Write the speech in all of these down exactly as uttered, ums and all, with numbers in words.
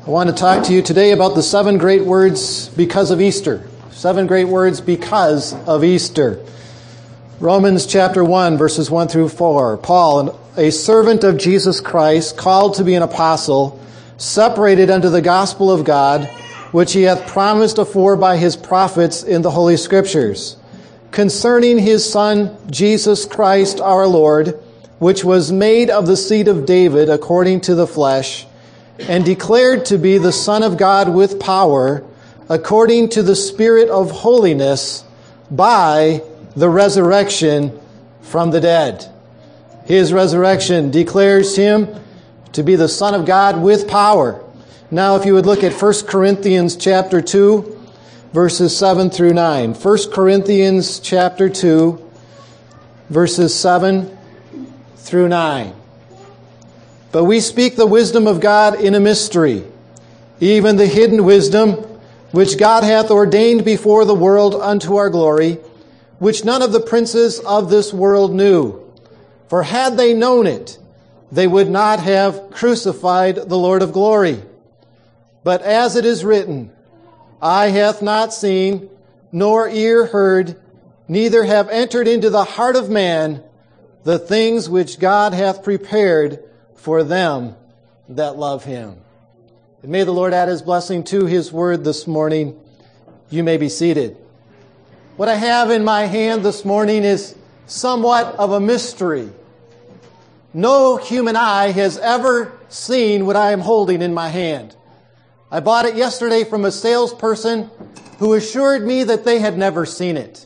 I want to talk to you today about the seven great words because of Easter. Seven great words because of Easter. Romans chapter one, verses one through four. Paul, a servant of Jesus Christ, called to be an apostle, separated unto the gospel of God, which he hath promised afore by his prophets in the Holy Scriptures, concerning his Son, Jesus Christ our Lord, which was made of the seed of David according to the flesh, and declared to be the Son of God with power, according to the Spirit of holiness, by the resurrection from the dead. His resurrection declares him to be the Son of God with power. Now, if you would look at First Corinthians chapter two, verses seven through nine. First Corinthians chapter two, verses seven through nine. But we speak the wisdom of God in a mystery, even the hidden wisdom, which God hath ordained before the world unto our glory, which none of the princes of this world knew. For had they known it, they would not have crucified the Lord of glory. But as it is written, eye hath not seen, nor ear heard, neither have entered into the heart of man the things which God hath prepared for them that love him. And may the Lord add his blessing to his word this morning. You may be seated. What I have in my hand this morning is somewhat of a mystery. No human eye has ever seen what I am holding in my hand. I bought it yesterday from a salesperson who assured me that they had never seen it.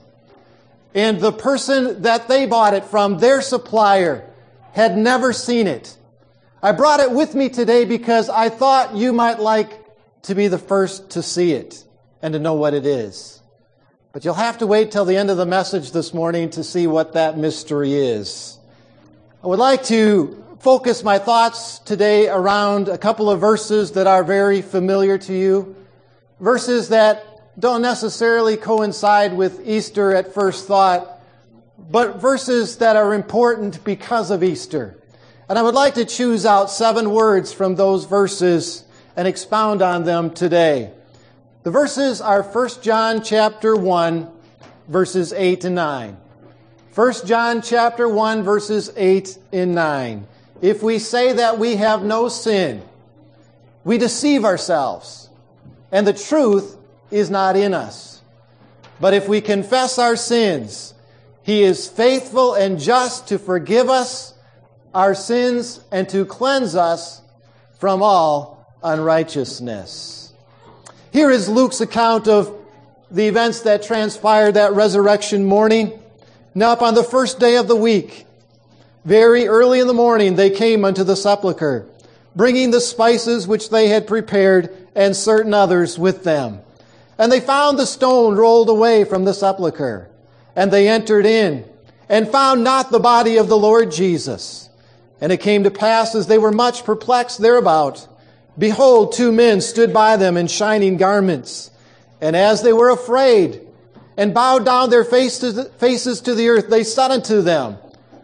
And the person that they bought it from, their supplier, had never seen it. I brought it with me today because I thought you might like to be the first to see it and to know what it is. But you'll have to wait till the end of the message this morning to see what that mystery is. I would like to focus my thoughts today around a couple of verses that are very familiar to you. Verses that don't necessarily coincide with Easter at first thought, but verses that are important because of Easter. And I would like to choose out seven words from those verses and expound on them today. The verses are First John chapter one, verses eight and nine. First John chapter one, verses eight and nine. If we say that we have no sin, we deceive ourselves, and the truth is not in us. But if we confess our sins, he is faithful and just to forgive us our sins and to cleanse us from all unrighteousness. Here is Luke's account of the events that transpired that resurrection morning. Now upon the first day of the week, very early in the morning, they came unto the sepulchre, bringing the spices which they had prepared, and certain others with them. And they found the stone rolled away from the sepulchre. And they entered in, and found not the body of the Lord Jesus. And it came to pass, as they were much perplexed thereabout, behold, two men stood by them in shining garments. And as they were afraid, and bowed down their faces to the earth, they said unto them,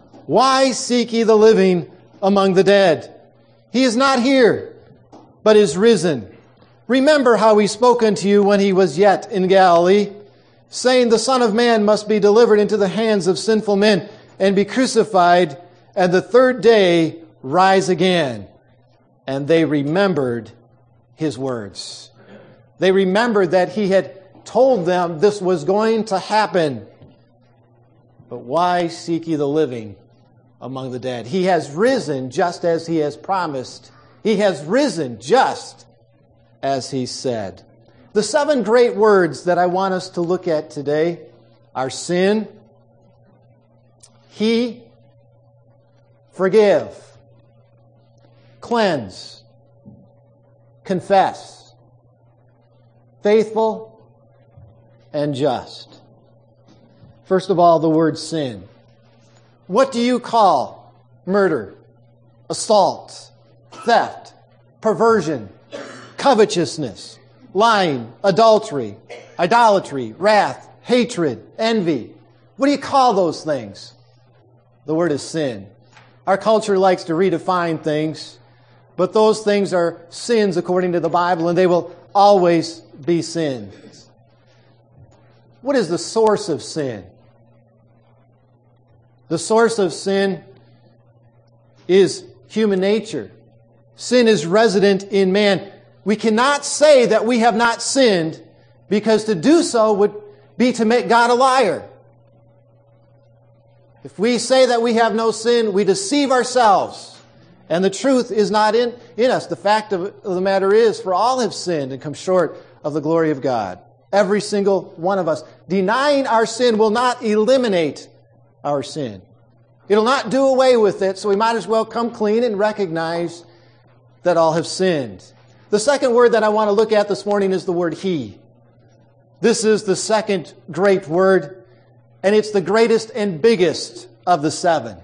why seek ye the living among the dead? He is not here, but is risen. Remember how he spoke unto you when he was yet in Galilee, saying, the Son of Man must be delivered into the hands of sinful men, and be crucified, and the third day rise again. And they remembered his words. They remembered that he had told them this was going to happen. But why seek ye the living among the dead? He has risen just as he has promised. He has risen just as he said. The seven great words that I want us to look at today are sin, he, forgive, cleanse, confess, faithful, and just. First of all, the word sin. What do you call murder, assault, theft, perversion, covetousness, lying, adultery, idolatry, wrath, hatred, envy? What do you call those things? The word is sin. Our culture likes to redefine things. But those things are sins according to the Bible, and they will always be sins. What is the source of sin? The source of sin is human nature. Sin is resident in man. We cannot say that we have not sinned, because to do so would be to make God a liar. If we say that we have no sin, we deceive ourselves, and the truth is not in, in us. The fact of the matter is, for all have sinned and come short of the glory of God. Every single one of us. Denying our sin will not eliminate our sin. It'll not do away with it, so we might as well come clean and recognize that all have sinned. The second word that I want to look at this morning is the word He. This is the second great word, and it's the greatest and biggest of the seven.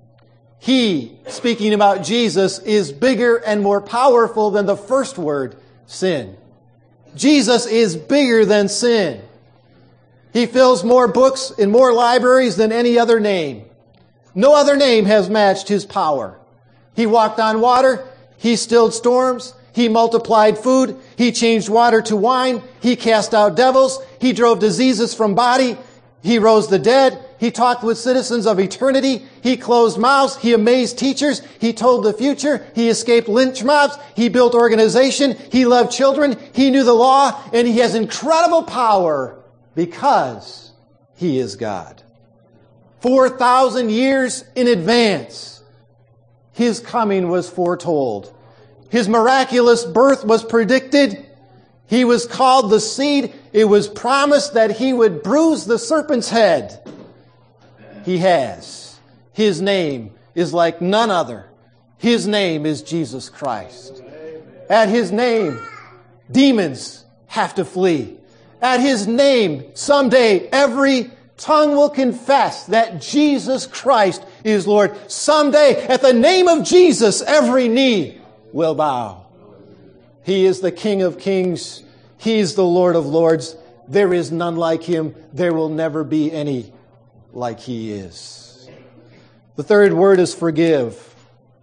He, speaking about Jesus, is bigger and more powerful than the first word, sin. Jesus is bigger than sin. He fills more books in more libraries than any other name. No other name has matched His power. He walked on water. He stilled storms. He multiplied food. He changed water to wine. He cast out devils. He drove diseases from body. He rose the dead. He talked with citizens of eternity. He closed mouths. He amazed teachers. He told the future. He escaped lynch mobs. He built organization. He loved children. He knew the law. And He has incredible power because He is God. Four thousand years in advance, His coming was foretold. His miraculous birth was predicted. He was called the seed. It was promised that He would bruise the serpent's head. He has. His name is like none other. His name is Jesus Christ. At His name, demons have to flee. At His name, someday every tongue will confess that Jesus Christ is Lord. Someday, at the name of Jesus, every knee will bow. He is the King of kings. He is the Lord of lords. There is none like Him. There will never be any like He is. The third word is forgive.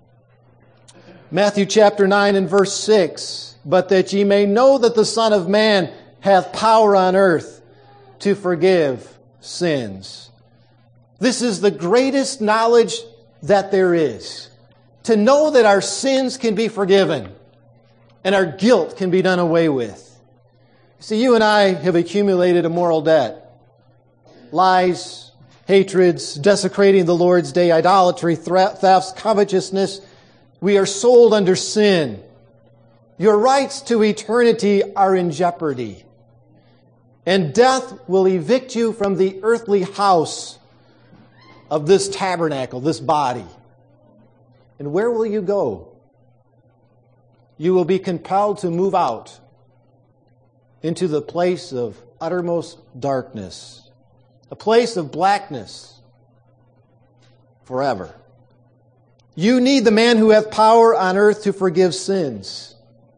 Matthew chapter nine and verse six. But that ye may know that the Son of Man hath power on earth to forgive sins. This is the greatest knowledge that there is. To know that our sins can be forgiven and our guilt can be done away with. See, you and I have accumulated a moral debt. Lies, hatreds, desecrating the Lord's day, idolatry, thefts, covetousness. We are sold under sin. Your rights to eternity are in jeopardy. And death will evict you from the earthly house of this tabernacle, this body. And where will you go? You will be compelled to move out into the place of uttermost darkness, a place of blackness forever. You need the man who hath power on earth to forgive sins.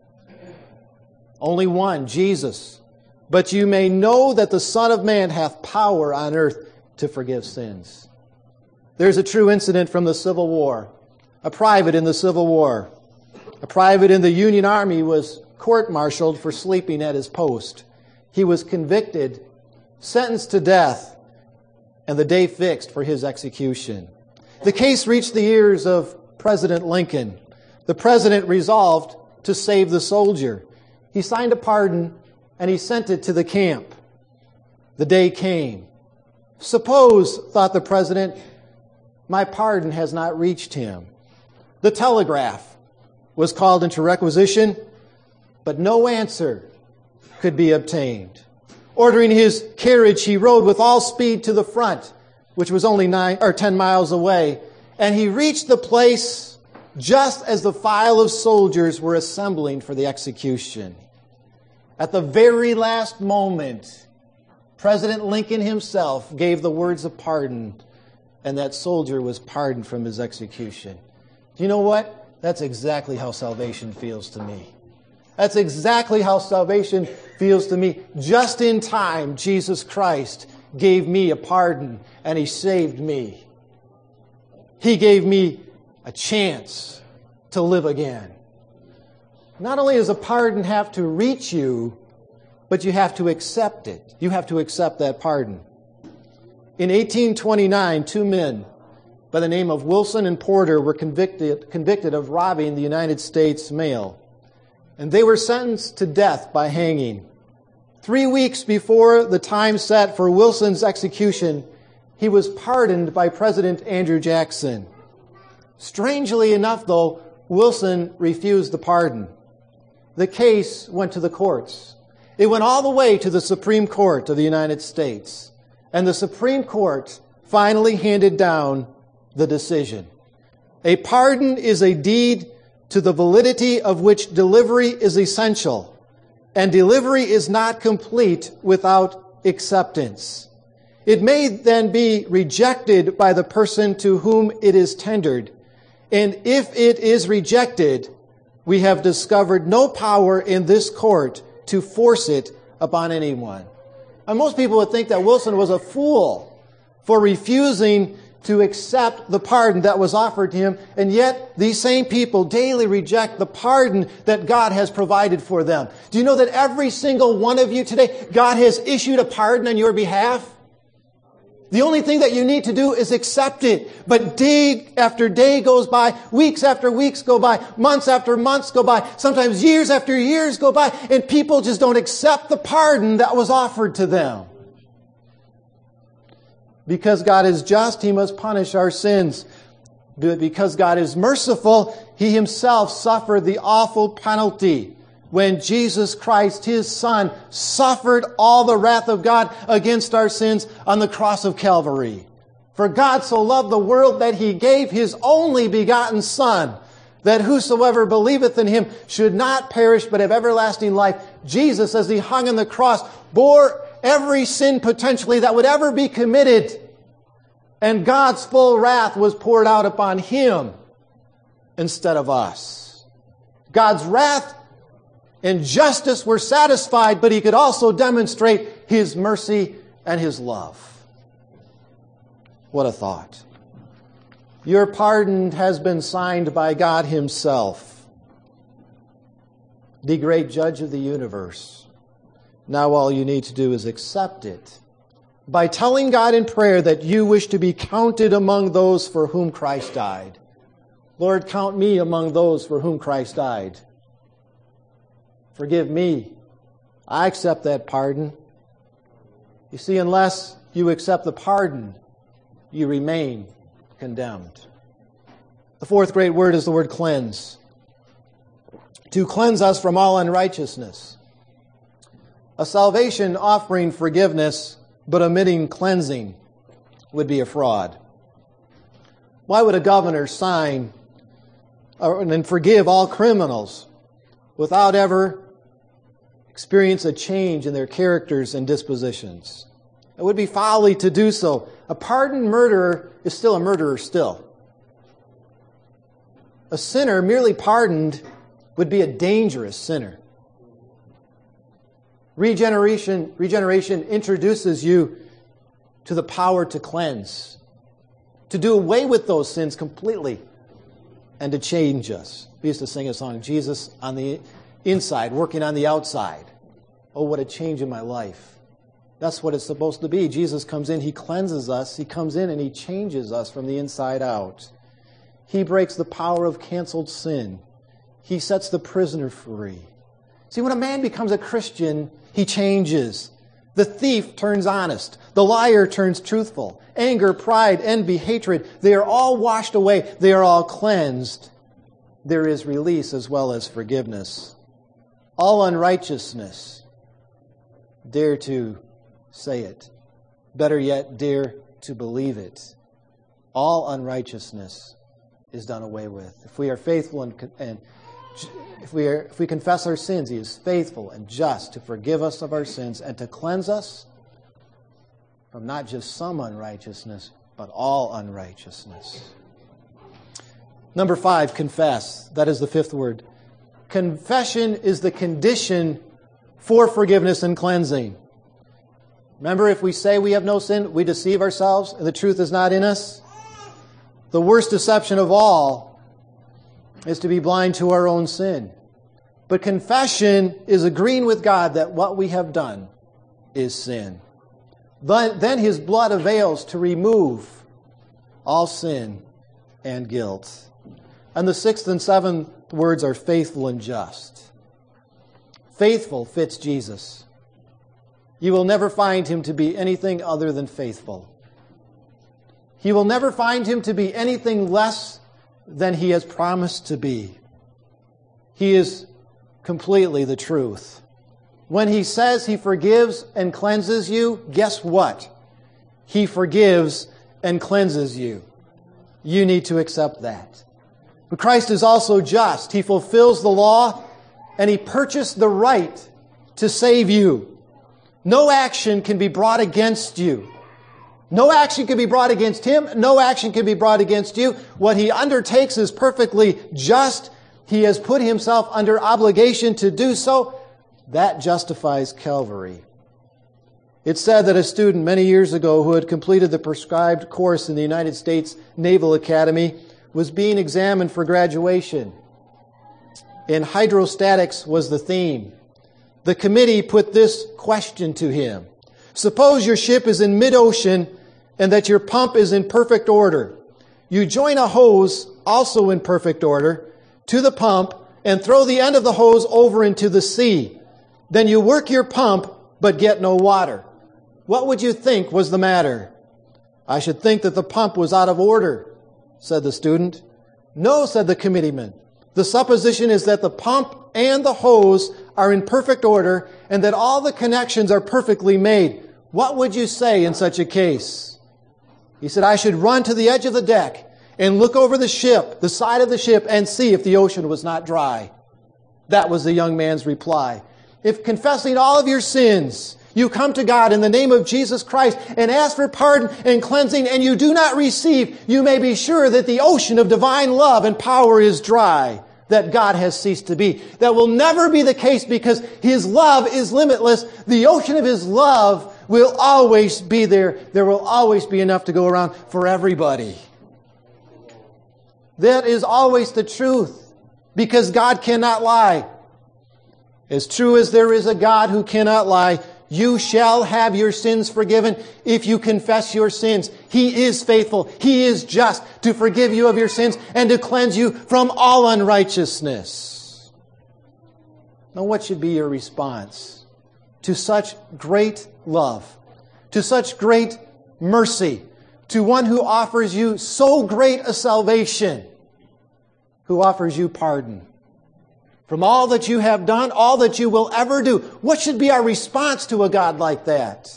Only one, Jesus. But you may know that the Son of Man hath power on earth to forgive sins. There's a true incident from the Civil War. A private in the Civil War. A private in the Union Army was court-martialed for sleeping at his post. He was convicted, sentenced to death, and the day fixed for his execution. The case reached the ears of President Lincoln. The president resolved to save the soldier. He signed a pardon and he sent it to the camp. The day came. Suppose, thought the president, my pardon has not reached him. The telegraph was called into requisition, but no answer could be obtained. Ordering his carriage, he rode with all speed to the front, which was only nine or ten miles away, and he reached the place just as the file of soldiers were assembling for the execution. At the very last moment, President Lincoln himself gave the words of pardon, and that soldier was pardoned from his execution. Do you know what? That's exactly how salvation feels to me. That's exactly how salvation feels to me. Just in time, Jesus Christ gave me a pardon, and He saved me. He gave me a chance to live again. not only does a pardon have to reach you, but you have to accept it. You have to accept that pardon. In eighteen twenty-nine, two men by the name of Wilson and Porter were convicted, convicted of robbing the United States mail. And they were sentenced to death by hanging. Three weeks before the time set for Wilson's execution, he was pardoned by President Andrew Jackson. Strangely enough, though, Wilson refused the pardon. The case went to the courts. It went all the way to the Supreme Court of the United States. And the Supreme Court finally handed down the decision. A pardon is a deed to the validity of which delivery is essential, and delivery is not complete without acceptance. It may then be rejected by the person to whom it is tendered, and if it is rejected, we have discovered no power in this court to force it upon anyone. And most people would think that Wilson was a fool for refusing to accept the pardon that was offered to him, and yet these same people daily reject the pardon that God has provided for them. Do you know that every single one of you today, God has issued a pardon on your behalf? The only thing that you need to do is accept it. But day after day goes by, weeks after weeks go by, months after months go by, sometimes years after years go by, and people just don't accept the pardon that was offered to them. Because God is just, He must punish our sins. But because God is merciful, He Himself suffered the awful penalty when Jesus Christ, His Son, suffered all the wrath of God against our sins on the cross of Calvary. For God so loved the world that He gave His only begotten Son, that whosoever believeth in Him should not perish but have everlasting life. Jesus, as He hung on the cross, bore every sin potentially that would ever be committed. And God's full wrath was poured out upon Him instead of us. God's wrath and justice were satisfied, but He could also demonstrate His mercy and His love. What a thought. Your pardon has been signed by God Himself, the great judge of the universe. Now all you need to do is accept it by telling God in prayer that you wish to be counted among those for whom Christ died. Lord, count me among those for whom Christ died. Forgive me. I accept that pardon. You see, unless you accept the pardon, you remain condemned. The fourth great word is the word cleanse. To cleanse us from all unrighteousness. A salvation offering forgiveness but omitting cleansing would be a fraud. Why would a governor sign and forgive all criminals without ever experience a change in their characters and dispositions? It would be folly to do so. A pardoned murderer is still a murderer still. A sinner merely pardoned would be a dangerous sinner. Regeneration, regeneration introduces you to the power to cleanse, to do away with those sins completely, and to change us. We used to sing a song, Jesus on the inside, working on the outside. Oh, what a change in my life. That's what it's supposed to be. Jesus comes in, He cleanses us. He comes in and He changes us from the inside out. He breaks the power of canceled sin. He sets the prisoner free. See, when a man becomes a Christian, he changes. The thief turns honest. The liar turns truthful. Anger, pride, envy, hatred, they are all washed away. They are all cleansed. There is release as well as forgiveness. All unrighteousness, dare to say it. Better yet, dare to believe it. All unrighteousness is done away with. If we are faithful and, and If we, are, if we confess our sins, He is faithful and just to forgive us of our sins and to cleanse us from not just some unrighteousness, but all unrighteousness. Number five, confess. That is the fifth word. Confession is the condition for forgiveness and cleansing. Remember, if we say we have no sin, we deceive ourselves and the truth is not in us. The worst deception of all is to be blind to our own sin. But confession is agreeing with God that what we have done is sin. Then His blood avails to remove all sin and guilt. And the sixth and seventh words are faithful and just. Faithful fits Jesus. You will never find Him to be anything other than faithful. You will never find Him to be anything less than He has promised to be. He is completely the truth. When He says He forgives and cleanses you, guess what? He forgives and cleanses you. You need to accept that. But Christ is also just. He fulfills the law, and He purchased the right to save you. No action can be brought against you. No action can be brought against Him. No action can be brought against you. What He undertakes is perfectly just. He has put Himself under obligation to do so. That justifies Calvary. It's said that a student many years ago who had completed the prescribed course in the United States Naval Academy was being examined for graduation. And hydrostatics was the theme. The committee put this question to him. Suppose your ship is in mid-ocean and that your pump is in perfect order. You join a hose, also in perfect order, to the pump and throw the end of the hose over into the sea. Then you work your pump but get no water. What would you think was the matter? I should think that the pump was out of order, said the student. No, said the committeeman. The supposition is that the pump and the hose are in perfect order and that all the connections are perfectly made. What would you say in such a case? He said, I should run to the edge of the deck and look over the ship, the side of the ship, and see if the ocean was not dry. That was the young man's reply. If confessing all of your sins, you come to God in the name of Jesus Christ and ask for pardon and cleansing, and you do not receive, you may be sure that the ocean of divine love and power is dry, that God has ceased to be. That will never be the case because His love is limitless. The ocean of His love will always be there. There will always be enough to go around for everybody. That is always the truth because God cannot lie. As true as there is a God who cannot lie, you shall have your sins forgiven if you confess your sins. He is faithful. He is just to forgive you of your sins and to cleanse you from all unrighteousness. Now, what should be your response to such great love, to such great mercy, to one who offers you so great a salvation, who offers you pardon from all that you have done, all that you will ever do? What should be our response to a God like that?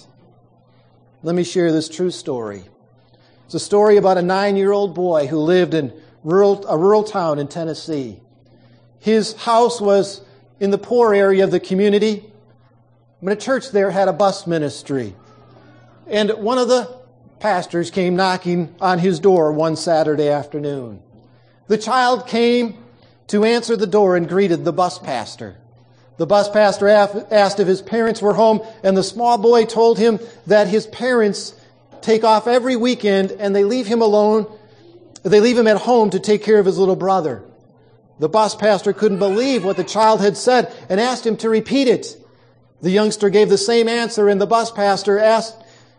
Let me share this true story. It's a story about a nine-year-old boy who lived in rural, a rural town in Tennessee. His house was in the poor area of the community, but a church there had a bus ministry. And one of the pastors came knocking on his door one Saturday afternoon. The child came to answer the door and greeted the bus pastor. The bus pastor asked if his parents were home, and the small boy told him that his parents take off every weekend and they leave him alone. They leave him at home to take care of his little brother. The bus pastor couldn't believe what the child had said and asked him to repeat it. The youngster gave the same answer, and the bus pastor asked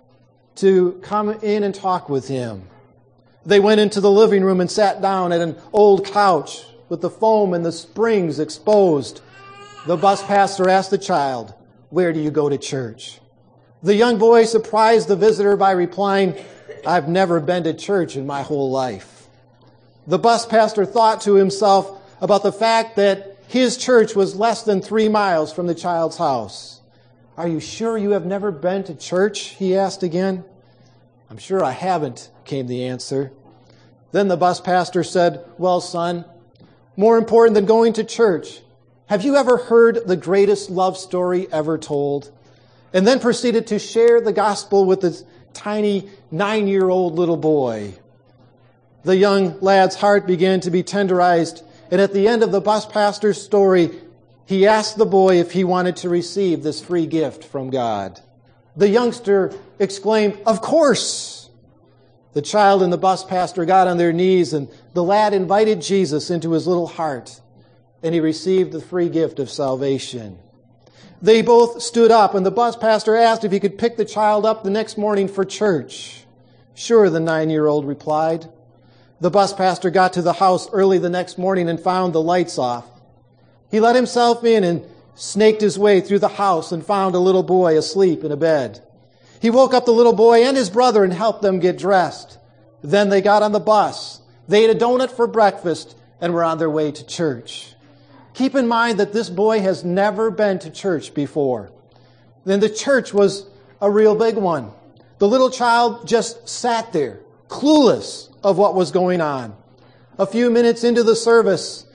to come in and talk with him. They went into the living room and sat down at an old couch with the foam and the springs exposed. The bus pastor asked the child, "Where do you go to church?" The young boy surprised the visitor by replying, "I've never been to church in my whole life." The bus pastor thought to himself about the fact that his church was less than three miles from the child's house. "Are you sure you have never been to church?" he asked again. "I'm sure I haven't," came the answer. Then the bus pastor said, "Well, son, more important than going to church, have you ever heard the greatest love story ever told?" And then proceeded to share the gospel with the tiny nine-year-old little boy. The young lad's heart began to be tenderized, and at the end of the bus pastor's story, he asked the boy if he wanted to receive this free gift from God. The youngster exclaimed, "Of course!" The child and the bus pastor got on their knees, and the lad invited Jesus into his little heart. and he received the free gift of salvation. They both stood up, and the bus pastor asked if he could pick the child up the next morning for church. Sure, the nine-year-old replied. The bus pastor got to the house early the next morning and found the lights off. He let himself in and snaked his way through the house and found a little boy asleep in a bed. He woke up the little boy and his brother and helped them get dressed. Then they got on the bus. They ate a donut for breakfast and were on their way to church. Keep in mind that this boy has never been to church before. Then the church was a real big one. The little child just sat there, clueless of what was going on. A few minutes into the service,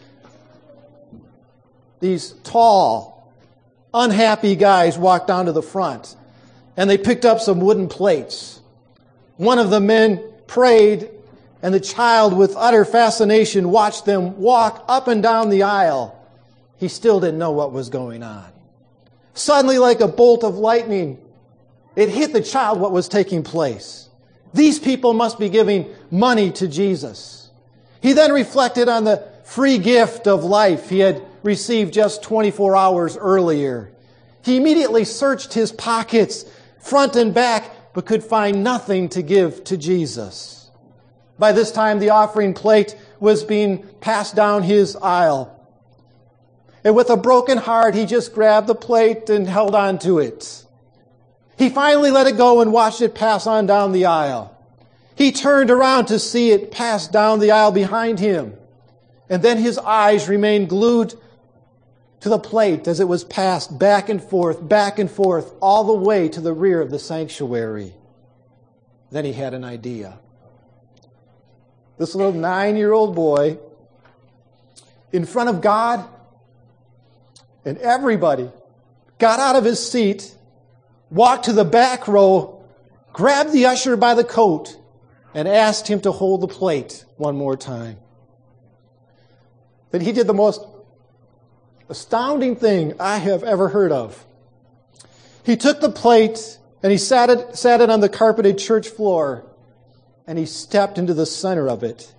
these tall, unhappy guys walked down to the front, and they picked up some wooden plates. One of the men prayed, and the child, with utter fascination, watched them walk up and down the aisle. He still didn't know what was going on. Suddenly, like a bolt of lightning, it hit the child what was taking place. These people must be giving money to Jesus. He then reflected on the free gift of life he had received just twenty-four hours earlier. He immediately searched his pockets, front and back, but could find nothing to give to Jesus. By this time, the offering plate was being passed down his aisle. And with a broken heart, he just grabbed the plate and held on to it. He finally let it go and watched it pass on down the aisle. He turned around to see it pass down the aisle behind him. And then his eyes remained glued to the plate as it was passed back and forth, back and forth, all the way to the rear of the sanctuary. Then he had an idea. This little nine-year-old boy, in front of God and everybody, got out of his seat, walked to the back row, grabbed the usher by the coat, and asked him to hold the plate one more time. Then he did the most astounding thing I have ever heard of. He took the plate and he sat it, sat it on the carpeted church floor, and he stepped into the center of it.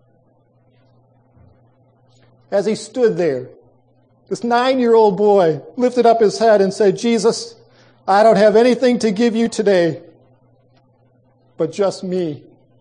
As he stood there, this nine-year-old boy lifted up his head and said, "Jesus, I don't have anything to give you today, but just me.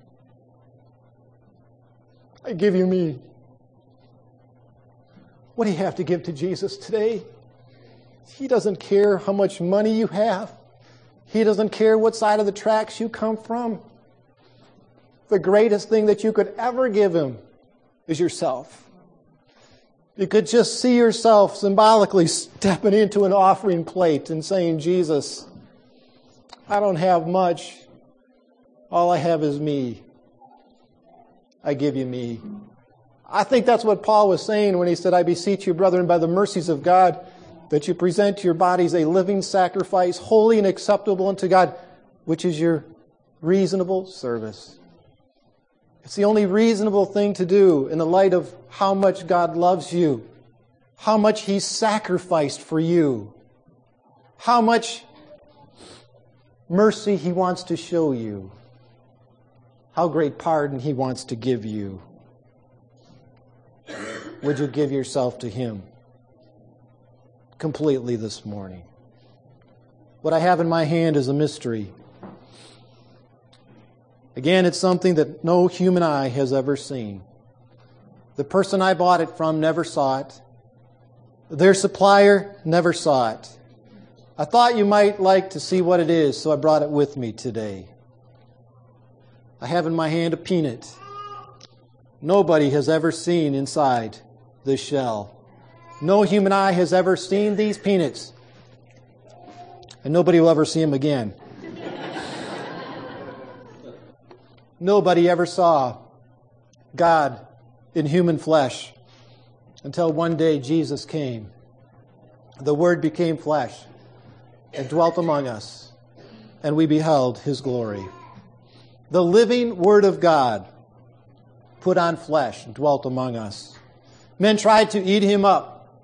I give you me." What do you have to give to Jesus today? He doesn't care how much money you have. He doesn't care what side of the tracks you come from. The greatest thing that you could ever give him is yourself. You could just see yourself symbolically stepping into an offering plate and saying, "Jesus, I don't have much. All I have is me. I give you me." I think that's what Paul was saying when he said, "I beseech you, brethren, by the mercies of God, that you present your bodies a living sacrifice, holy and acceptable unto God, which is your reasonable service." It's the only reasonable thing to do in the light of how much God loves you, how much He sacrificed for you, how much mercy He wants to show you, how great pardon He wants to give you. Would you give yourself to Him completely this morning? What I have in my hand is a mystery. Again, it's something that no human eye has ever seen. The person I bought it from never saw it. Their supplier never saw it. I thought you might like to see what it is, so I brought it with me today. I have in my hand a peanut. Nobody has ever seen inside this shell. No human eye has ever seen these peanuts. And nobody will ever see them again. Nobody ever saw God in human flesh until one day Jesus came. The Word became flesh and dwelt among us, and we beheld His glory. The living Word of God put on flesh and dwelt among us. Men tried to eat Him up.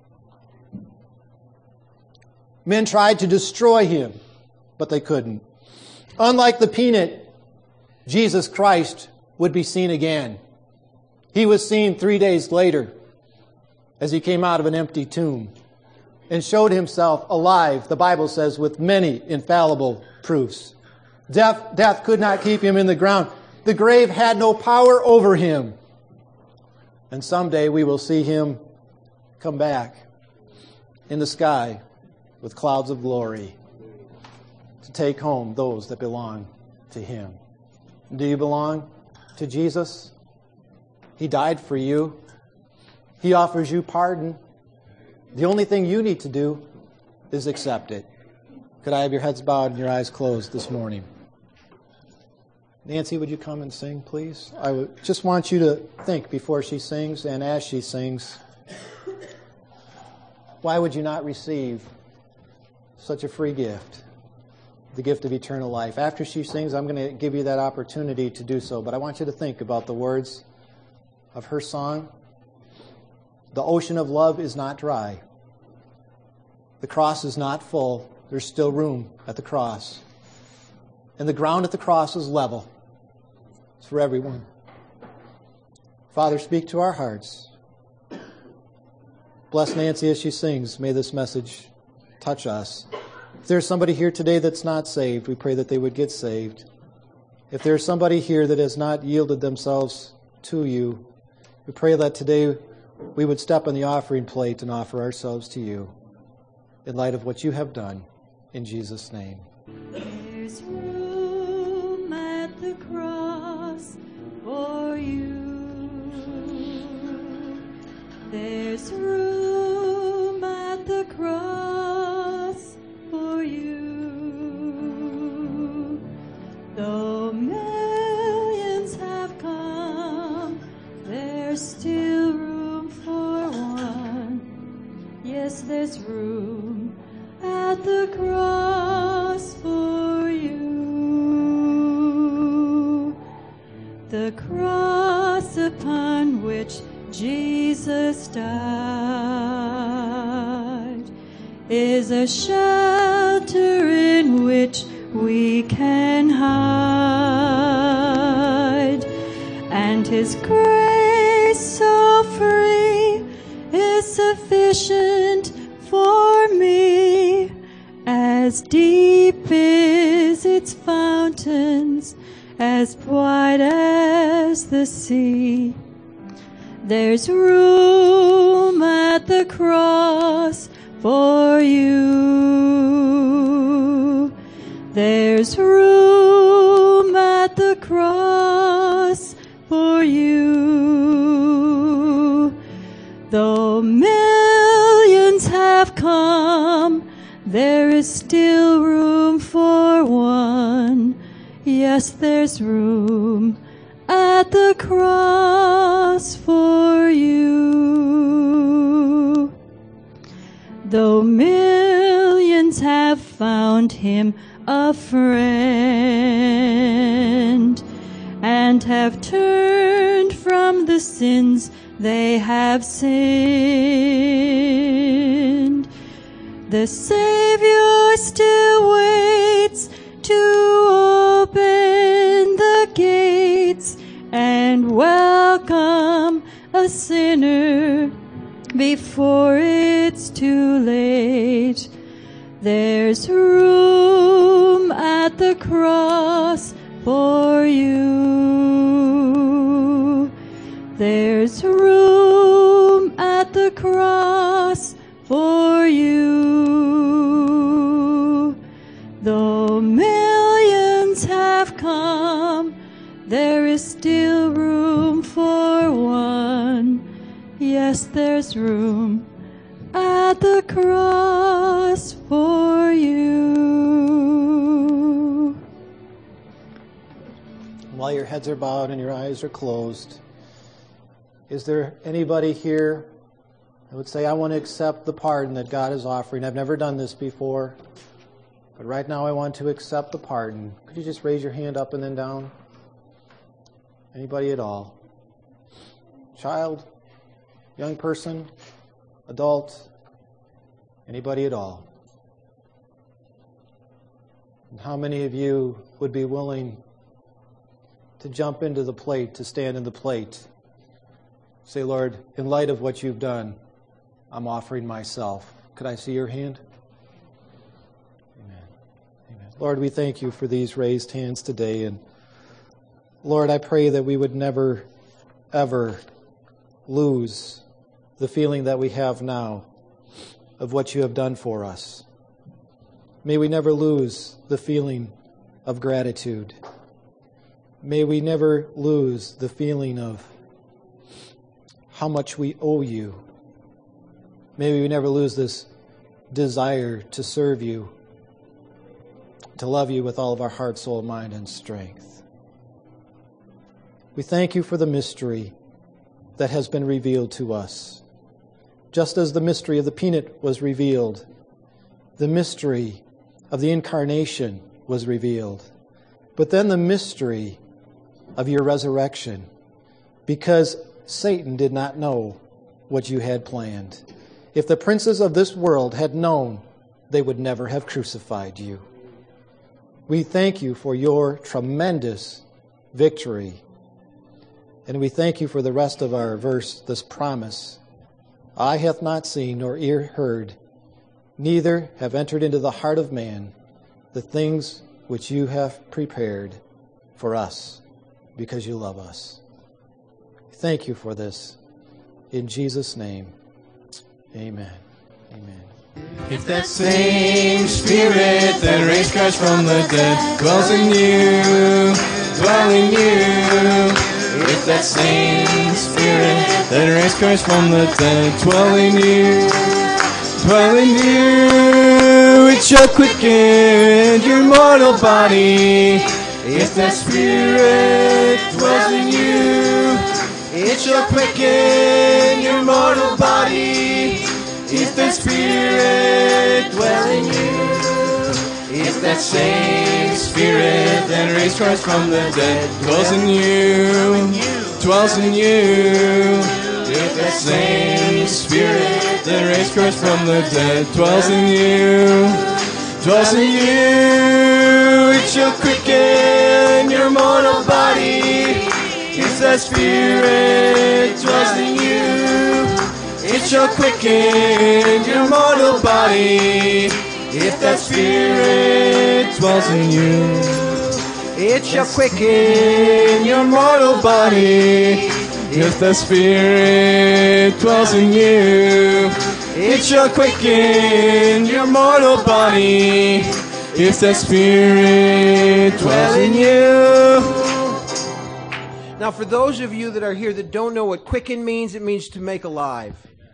Men tried to destroy Him, but they couldn't. Unlike the peanut, Jesus Christ would be seen again. He was seen three days later. as he came out of an empty tomb and showed himself alive, the Bible says, with many infallible proofs. Death, death could not keep him in the ground. The grave had no power over him. And someday we will see him come back in the sky with clouds of glory to take home those that belong to him. Do you belong to Jesus? He died for you. He offers you pardon. The only thing you need to do is accept it. Could I have your heads bowed and your eyes closed this morning? Nancy, would you come and sing, please? I would just want you to think before she sings and as she sings, why would you not receive such a free gift, the gift of eternal life? After she sings, I'm going to give you that opportunity to do so, but I want you to think about the words of her song. The ocean of love is not dry. The cross is not full. There's still room at the cross. And the ground at the cross is level. It's for everyone. Father, speak to our hearts. Bless Nancy as she sings. May this message touch us. If there's somebody here today that's not saved, we pray that they would get saved. If there's somebody here that has not yielded themselves to you, we pray that today we would step on the offering plate and offer ourselves to you in light of what you have done. In Jesus' name. There's room at the cross for you. There's room at the cross for you. Though millions have come, there's still room for one. Yes, there's room at the cross for you. The cross upon which Jesus died is a shelter in which we can hide, and His grace so free is sufficient for me. As deep is its fountains, as wide as the sea. There's room at the cross for you. There's room at the cross for you. Though millions have come, there is still room for one. Yes, there's room at the cross for you. Though millions have found Him a friend and have turned from the sins they have sinned, the Savior still waits to open the gates and welcome a sinner before it's too late. There's room at the cross for you. There's room at the cross for you. Though millions have come, there is still room for one. Yes, there's room at the cross for you. While your heads are bowed and your eyes are closed, is there anybody here that would say, I want to accept the pardon that God is offering? I've never done this before, but right now I want to accept the pardon. Could you just raise your hand up and then down? Anybody at all? Child? Young person? Adult? Anybody at all? And how many of you would be willing to jump into the plate, to stand in the plate? Say, Lord, in light of what you've done, I'm offering myself. Could I see your hand? Amen. Amen. Lord, we thank you for these raised hands today. And Lord, I pray that we would never, ever lose the feeling that we have now of what you have done for us. May we never lose the feeling of gratitude. May we never lose the feeling of how much we owe you. May we never lose this desire to serve you, to love you with all of our heart, soul, mind, and strength. We thank you for the mystery that has been revealed to us. Just as the mystery of the peanut was revealed, the mystery of the incarnation was revealed, but then the mystery of your resurrection, because Satan did not know what you had planned. If the princes of this world had known, they would never have crucified you. We thank you for your tremendous victory. And we thank you for the rest of our verse, this promise. Eye hath not seen, nor ear heard, neither have entered into the heart of man the things which you have prepared for us, because you love us. Thank you for this. In Jesus' name, amen. Amen. If that same Spirit that raised Christ from the dead dwells in you, dwell in you. If that same Spirit that raised Christ from the dead dwell in you, dwell in you, it shall quicken your mortal body. If that Spirit dwells in you, it shall quicken your mortal body. If that Spirit dwell in you, if that same Spirit that raised Christ from the dead dwells in you, dwells in you. If that same Spirit that raised Christ from the dead dwells in you, dwells in you, it shall quicken your mortal body. If that Spirit dwells in you, it shall quicken your mortal body. If that Spirit dwells in you, it shall quicken your mortal body. If that Spirit dwells in you, it shall quicken your mortal body. If that Spirit dwells in you. Now, for those of you that are here that don't know what quicken means, it means to make alive.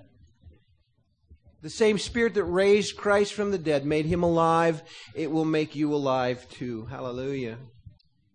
The same Spirit that raised Christ from the dead made him alive. It will make you alive too. Hallelujah.